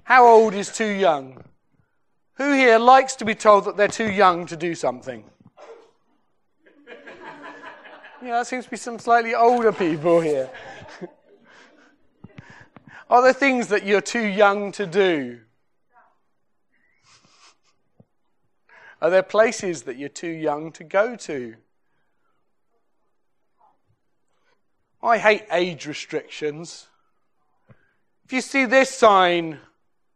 How old is too young? Who here likes to be told that they're too young to do something? Yeah, that seems to be some slightly older people here. Are there things that you're too young to do? Are there places that you're too young to go to? I hate age restrictions. If you see this sign, it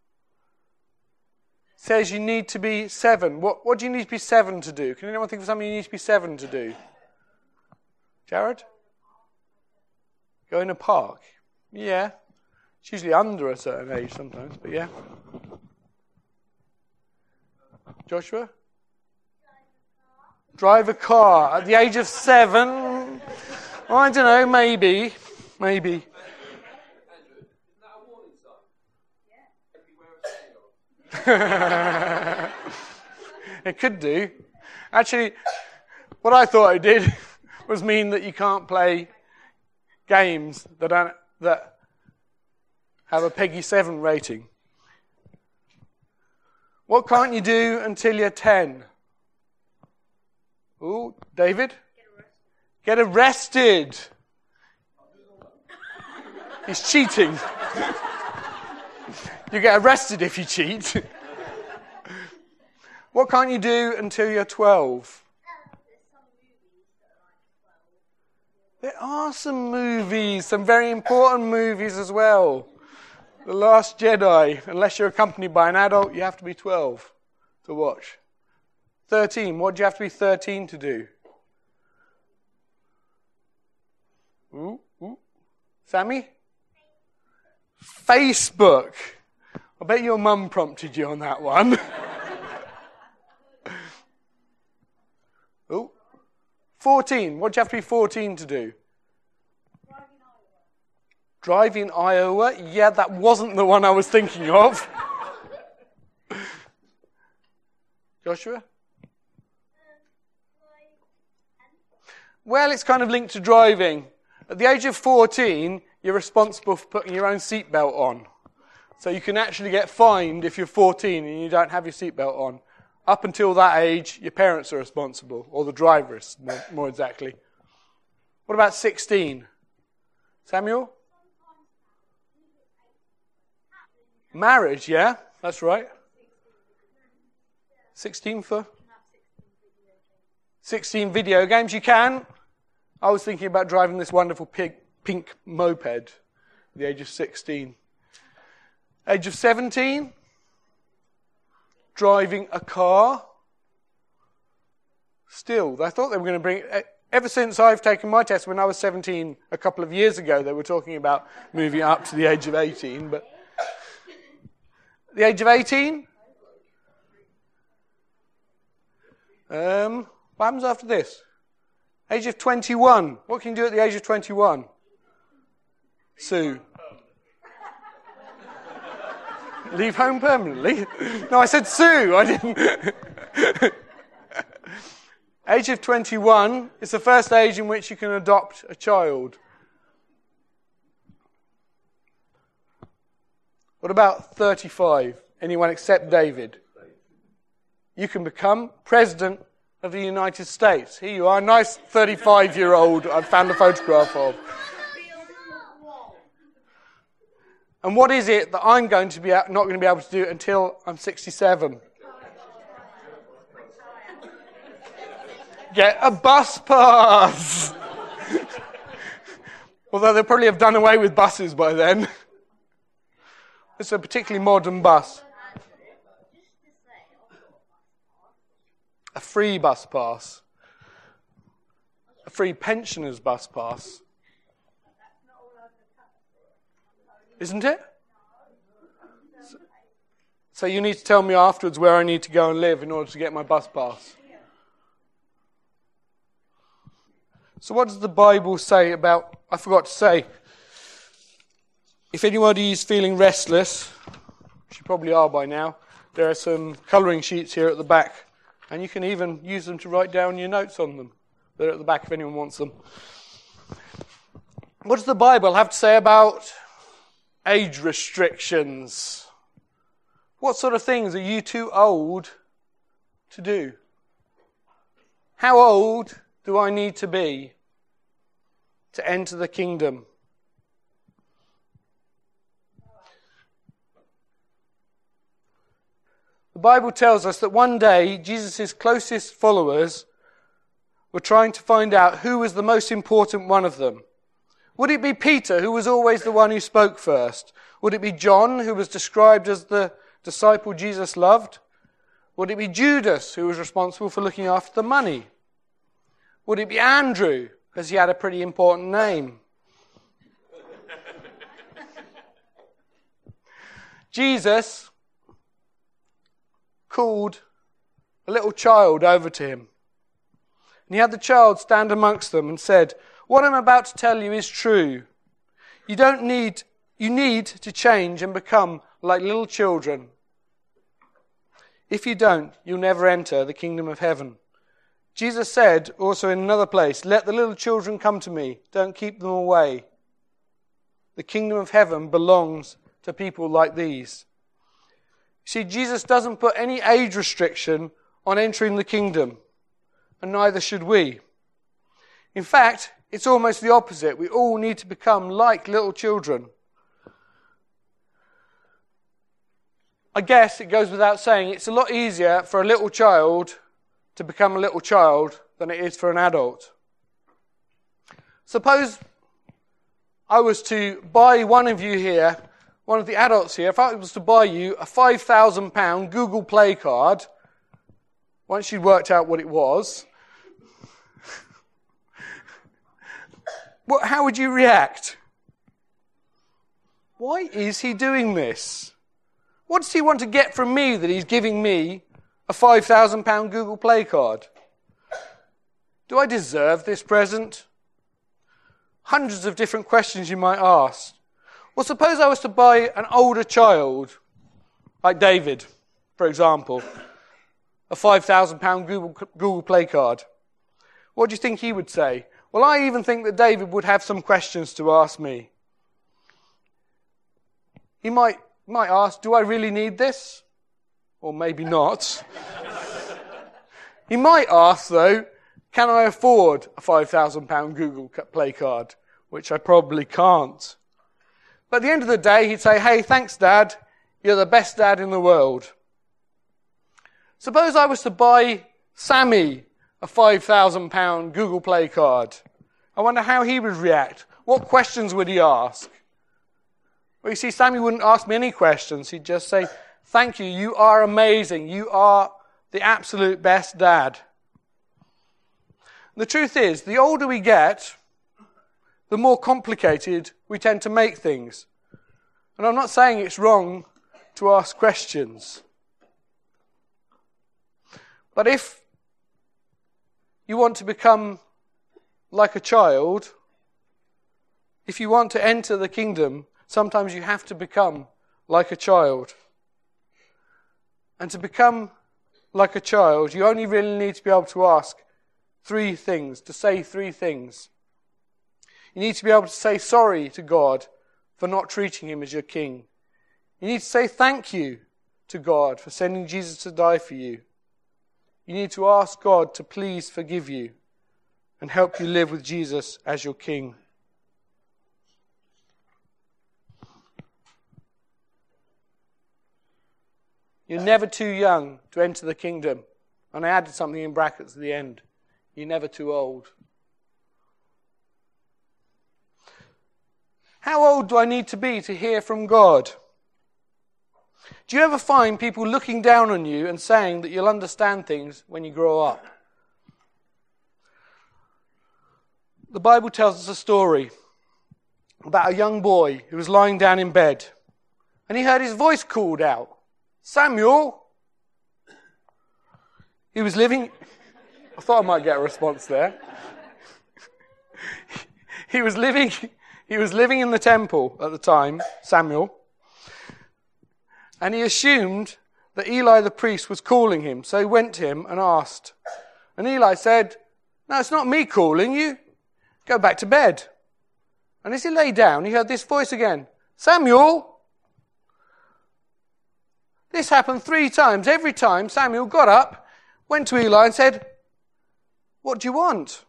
says you need to be 7. What do you need to be 7 to do? Can anyone think of something you need to be 7 to do? Jared? Go in a park? Yeah. It's usually under a certain age sometimes, but yeah. Joshua? Drive a car at the age of 7. I don't know, maybe. Andrew, isn't that a warning sign? It could do. Actually, what I thought it did was mean that you can't play games that have a Peggy 7 rating. What can't you do until you're 10? Ooh, David? Get arrested. He's cheating. You get arrested if you cheat. What can't you do until you're 12? There are some movies, some very important movies as well. The Last Jedi. Unless you're accompanied by an adult, you have to be 12 to watch. 13. What do you have to be 13 to do? Ooh. Sammy? Facebook. I bet your mum prompted you on that one. Ooh. 14. What do you have to be 14 to do? Drive in Iowa? Yeah, that wasn't the one I was thinking of. Joshua? Well, it's kind of linked to driving. At the age of 14, you're responsible for putting your own seatbelt on. So you can actually get fined if you're 14 and you don't have your seatbelt on. Up until that age, your parents are responsible, or the driver is, more exactly. What about 16? Samuel? Marriage, yeah, that's right. 16 for? 16 video games, you can. I was thinking about driving this wonderful pink moped at the age of 16. Age of 17? Driving a car. Still, I thought they were going to bring... Ever since I've taken my test, when I was 17 a couple of years ago, they were talking about moving up to the age of 18, but... The age of 18? What happens after this? Age of 21. What can you do at the age of 21? Sue. Leave home permanently? No, I said sue. I didn't. Age of 21 is the first age in which you can adopt a child. What about 35? Anyone except David? You can become president of the United States. Here you are, a nice 35-year-old I've found a photograph of. And what is it that I'm going to be not going to be able to do until I'm 67? Get a bus pass! Although they'll probably have done away with buses by then. It's a particularly modern bus. A free bus pass. A free pensioners bus pass. Isn't it? So you need to tell me afterwards where I need to go and live in order to get my bus pass. So what does the Bible say about... I forgot to say... If anybody is feeling restless, which you probably are by now, there are some colouring sheets here at the back, and you can even use them to write down your notes on them. They're at the back if anyone wants them. What does the Bible have to say about age restrictions? What sort of things are you too old to do? How old do I need to be to enter the kingdom? The Bible tells us that one day Jesus' closest followers were trying to find out who was the most important one of them. Would it be Peter, who was always the one who spoke first? Would it be John, who was described as the disciple Jesus loved? Would it be Judas, who was responsible for looking after the money? Would it be Andrew, because he had a pretty important name? Jesus called a little child over to him. And he had the child stand amongst them and said, "What I'm about to tell you is true. You need to change and become like little children. If you don't, you'll never enter the kingdom of heaven." Jesus said also in another place, "Let the little children come to me. Don't keep them away." The kingdom of heaven belongs to people like these. See, Jesus doesn't put any age restriction on entering the kingdom, and neither should we. In fact, it's almost the opposite. We all need to become like little children. I guess it goes without saying, it's a lot easier for a little child to become a little child than it is for an adult. Suppose I was to buy one of you here, one of the adults here, if I was to buy you a £5,000 Google Play card, once you'd worked out what it was, how would you react? Why is he doing this? What does he want to get from me that he's giving me a £5,000 Google Play card? Do I deserve this present? Hundreds of different questions you might ask. Well, suppose I was to buy an older child, like David, for example, a £5,000 Google Play card. What do you think he would say? Well, I even think that David would have some questions to ask me. He might ask, do I really need this? Or maybe not. He might ask, though, can I afford a £5,000 Google Play card? Which I probably can't. But at the end of the day, he'd say, hey, thanks, Dad. You're the best dad in the world. Suppose I was to buy Sammy a £5,000 Google Play card. I wonder how he would react. What questions would he ask? Well, you see, Sammy wouldn't ask me any questions. He'd just say, thank you, you are amazing. You are the absolute best dad. The truth is, the older we get, the more complicated we tend to make things. And I'm not saying it's wrong to ask questions. But if you want to become like a child, if you want to enter the kingdom, sometimes you have to become like a child. And to become like a child, you only really need to be able to ask three things, to say three things. You need to be able to say sorry to God for not treating him as your king. You need to say thank you to God for sending Jesus to die for you. You need to ask God to please forgive you and help you live with Jesus as your king. You're never too young to enter the kingdom. And I added something in brackets at the end. You're never too old. How old do I need to be to hear from God? Do you ever find people looking down on you and saying that you'll understand things when you grow up? The Bible tells us a story about a young boy who was lying down in bed and he heard his voice called out, Samuel! He was living... I thought I might get a response there. He was living in the temple at the time, Samuel, and he assumed that Eli the priest was calling him, so he went to him and asked. And Eli said, no, it's not me calling you. Go back to bed. And as he lay down, he heard this voice again, Samuel! This happened 3 times. Every time Samuel got up, went to Eli and said, "What do you want?"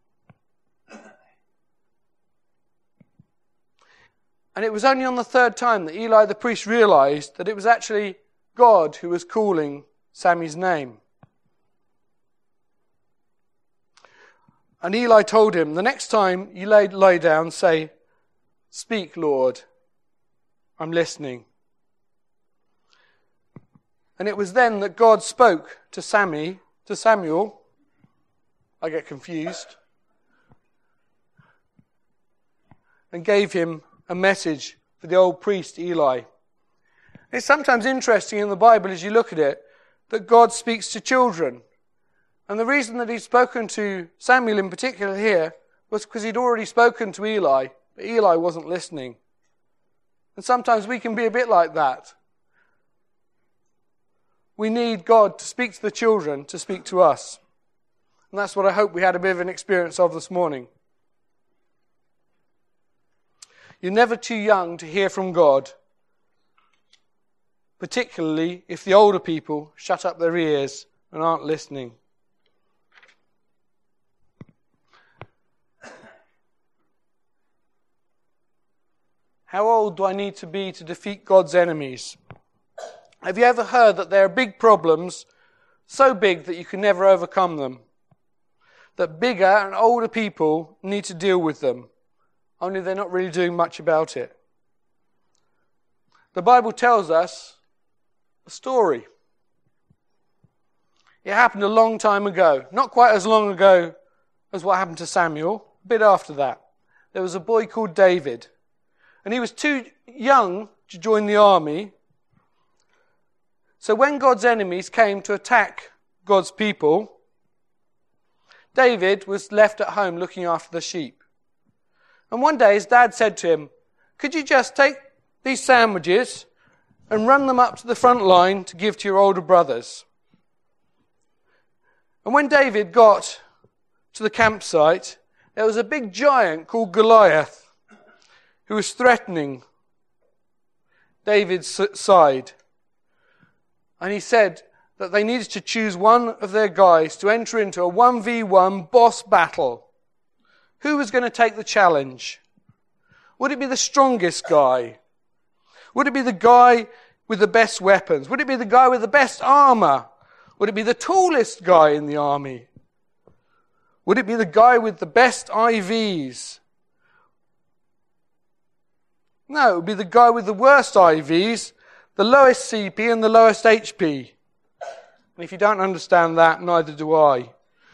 And it was only on the 3rd time that Eli the priest realized that it was actually God who was calling Sammy's name. And Eli told him, "The next time you lie down, say, 'Speak, Lord, I'm listening.'" And it was then that God spoke to Samuel. I get confused. And gave him a message for the old priest Eli. It's sometimes interesting in the Bible as you look at it that God speaks to children. And the reason that he's spoken to Samuel in particular here was because he'd already spoken to Eli, but Eli wasn't listening. And sometimes we can be a bit like that. We need God to speak to the children, to speak to us. And that's what I hope we had a bit of an experience of this morning. You're never too young to hear from God, particularly if the older people shut up their ears and aren't listening. How old do I need to be to defeat God's enemies? Have you ever heard that there are big problems, so big that you can never overcome them? That bigger and older people need to deal with them, only they're not really doing much about it. The Bible tells us a story. It happened a long time ago, not quite as long ago as what happened to Samuel, a bit after that. There was a boy called David. And he was too young to join the army. So when God's enemies came to attack God's people, David was left at home looking after the sheep. And one day his dad said to him, "Could you just take these sandwiches and run them up to the front line to give to your older brothers?" And when David got to the campsite, there was a big giant called Goliath who was threatening David's side. And he said that they needed to choose one of their guys to enter into a 1v1 boss battle. Who was going to take the challenge? Would it be the strongest guy? Would it be the guy with the best weapons? Would it be the guy with the best armor? Would it be the tallest guy in the army? Would it be the guy with the best IVs? No, it would be the guy with the worst IVs, the lowest CP and the lowest HP. And if you don't understand that, neither do I.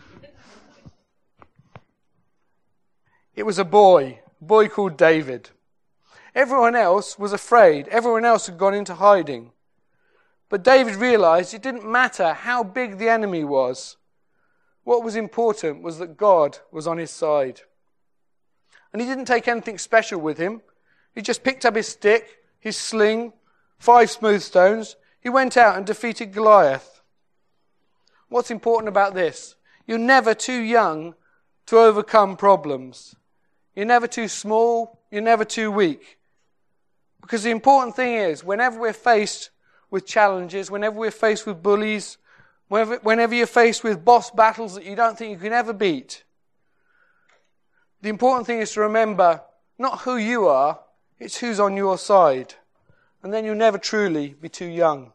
It was a boy called David. Everyone else was afraid. Everyone else had gone into hiding. But David realized it didn't matter how big the enemy was. What was important was that God was on his side. And he didn't take anything special with him. He just picked up his stick, his sling, 5 smooth stones. He went out and defeated Goliath. What's important about this? You're never too young to overcome problems. You're never too small. You're never too weak. Because the important thing is, whenever we're faced with challenges, whenever we're faced with bullies, whenever you're faced with boss battles that you don't think you can ever beat, the important thing is to remember not who you are, it's who's on your side. And then you'll never truly be too young.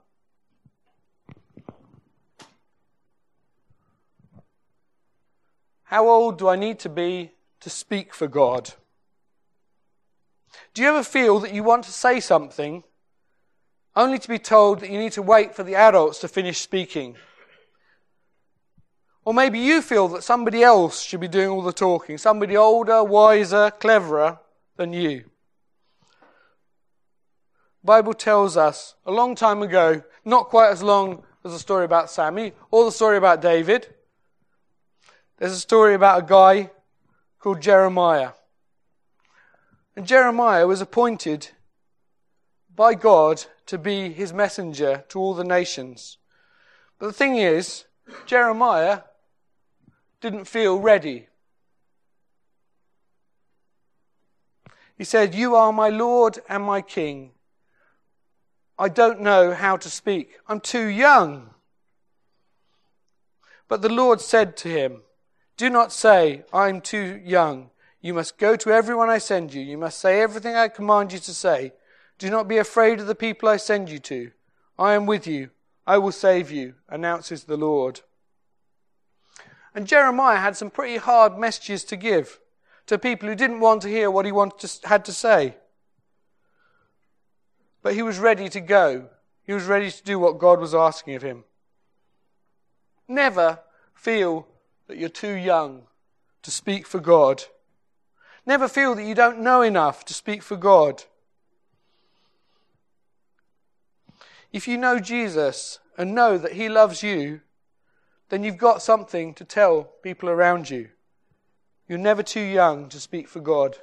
How old do I need to be to speak for God? Do you ever feel that you want to say something only to be told that you need to wait for the adults to finish speaking? Or maybe you feel that somebody else should be doing all the talking, somebody older, wiser, cleverer than you. The Bible tells us a long time ago, not quite as long as the story about Sammy or the story about David, there's a story about a guy called Jeremiah. And Jeremiah was appointed by God to be his messenger to all the nations. But the thing is, Jeremiah didn't feel ready. He said, "You are my Lord and my King, I don't know how to speak. I'm too young. But the Lord said to him, do not say, I'm too young. You must go to everyone I send you. You must say everything I command you to say. Do not be afraid of the people I send you to. I am with you. I will save you, announces the Lord. And Jeremiah had some pretty hard messages to give to people who didn't want to hear what he had to say. But he was ready to go. He was ready to do what God was asking of him. Never feel that you're too young to speak for God. Never feel that you don't know enough to speak for God. If you know Jesus and know that he loves you, then you've got something to tell people around you. You're never too young to speak for God.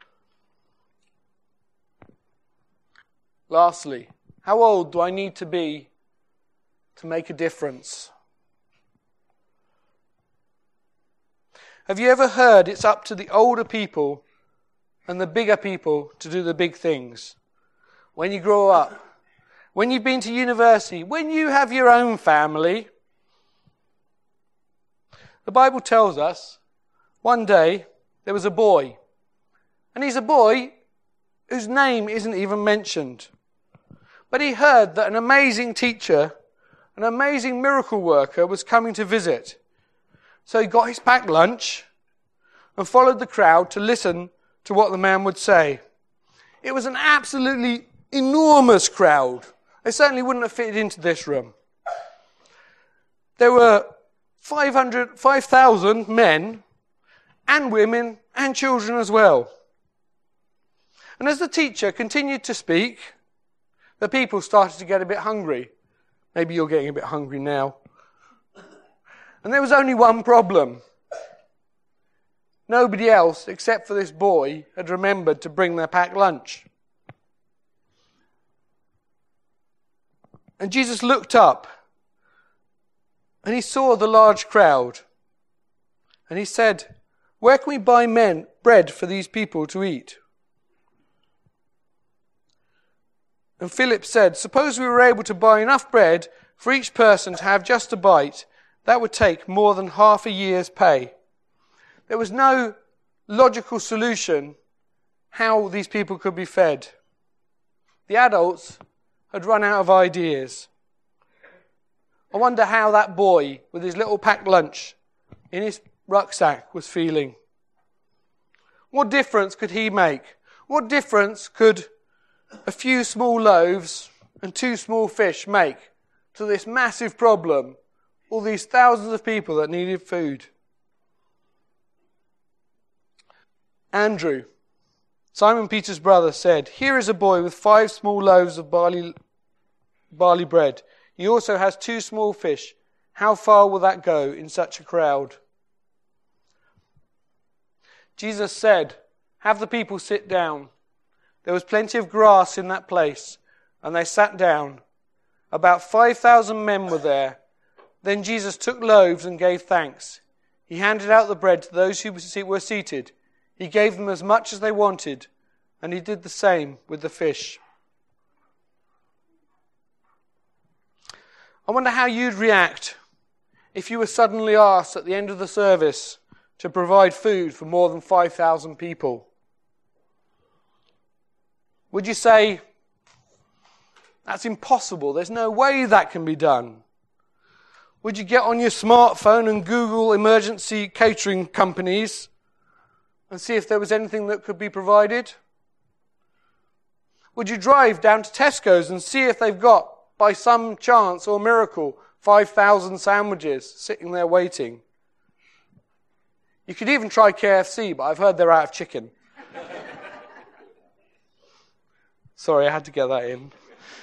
Lastly, how old do I need to be to make a difference? Have you ever heard it's up to the older people and the bigger people to do the big things? When you grow up, when you've been to university, when you have your own family. The Bible tells us one day there was a boy. And he's a boy whose name isn't even mentioned. But he heard that an amazing teacher, an amazing miracle worker was coming to visit. So he got his packed lunch and followed the crowd to listen to what the man would say. It was an absolutely enormous crowd. They certainly wouldn't have fitted into this room. There were 5,000 men and women and children as well. And as the teacher continued to speak, the people started to get a bit hungry. Maybe you're getting a bit hungry now. And there was only one problem. Nobody else, except for this boy, had remembered to bring their packed lunch. And Jesus looked up, and he saw the large crowd. And he said, where can we buy bread for these people to eat? And Philip said, suppose we were able to buy enough bread for each person to have just a bite. That would take more than half a year's pay. There was no logical solution how these people could be fed. The adults had run out of ideas. I wonder how that boy with his little packed lunch in his rucksack was feeling. What difference could he make? What difference could a few small loaves and 2 small fish make to this massive problem? All these thousands of people that needed food. Andrew, Simon Peter's brother, said, here is a boy with 5 small loaves of barley bread. He also has 2 small fish. How far will that go in such a crowd? Jesus said, have the people sit down. There was plenty of grass in that place, and they sat down. About 5,000 men were there. Then Jesus took loaves and gave thanks. He handed out the bread to those who were seated. He gave them as much as they wanted, and he did the same with the fish. I wonder how you'd react if you were suddenly asked at the end of the service to provide food for more than 5,000 people. Would you say, that's impossible, there's no way that can be done? Would you get on your smartphone and Google emergency catering companies and see if there was anything that could be provided? Would you drive down to Tesco's and see if they've got, by some chance or miracle, 5,000 sandwiches sitting there waiting? You could even try KFC, but I've heard they're out of chicken. Sorry, I had to get that in.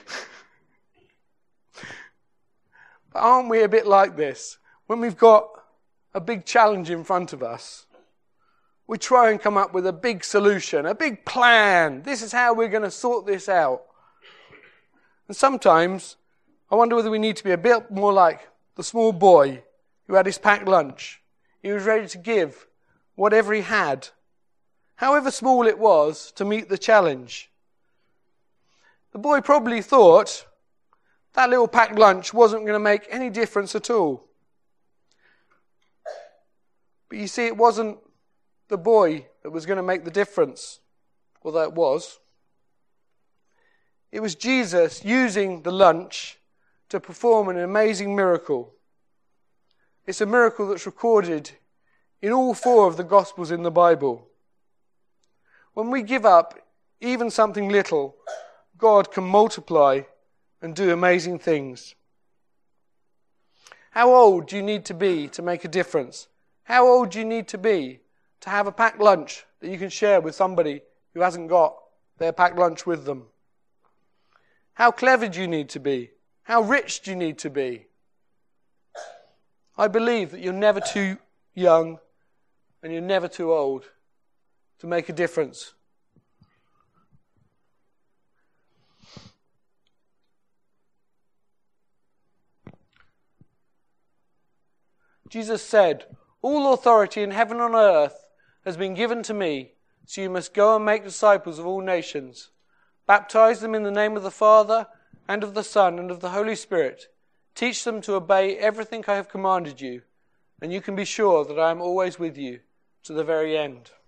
But aren't we a bit like this? When we've got a big challenge in front of us, we try and come up with a big solution, a big plan. This is how we're going to sort this out. And sometimes, I wonder whether we need to be a bit more like the small boy who had his packed lunch. He was ready to give whatever he had, however small it was, to meet the challenge. The boy probably thought, that little packed lunch wasn't going to make any difference at all. But you see, it wasn't the boy that was going to make the difference, although it was. It was Jesus using the lunch to perform an amazing miracle. It's a miracle that's recorded in all 4 of the Gospels in the Bible. When we give up even something little, God can multiply and do amazing things. How old do you need to be to make a difference? How old do you need to be to have a packed lunch that you can share with somebody who hasn't got their packed lunch with them? How clever do you need to be? How rich do you need to be? I believe that you're never too young and you're never too old to make a difference. Jesus said, "All authority in heaven and on earth has been given to me, so you must go and make disciples of all nations. Baptize them in the name of the Father, and of the Son, and of the Holy Spirit. Teach them to obey everything I have commanded you, and you can be sure that I am always with you to the very end."